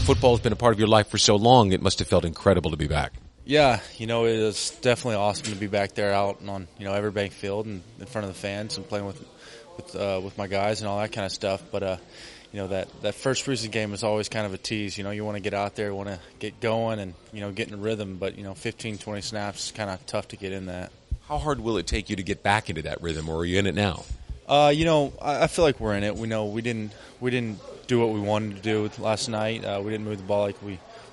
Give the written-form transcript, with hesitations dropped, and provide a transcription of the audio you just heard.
Football has been a part of your life for so long, it must have felt incredible to be back. Yeah, it was definitely awesome to be back there out on Everbank Field and in front of the fans and playing with my guys and all that kind of stuff. But that first preseason game is always kind of a tease. You want to get out there, want to get going, and get in a rhythm. But 15, 20 snaps is kind of tough to get in that. How hard will it take you to get back into that rhythm, or are you in it now? I feel like we're in it. We didn't do what we wanted to do last night. We didn't move the ball like we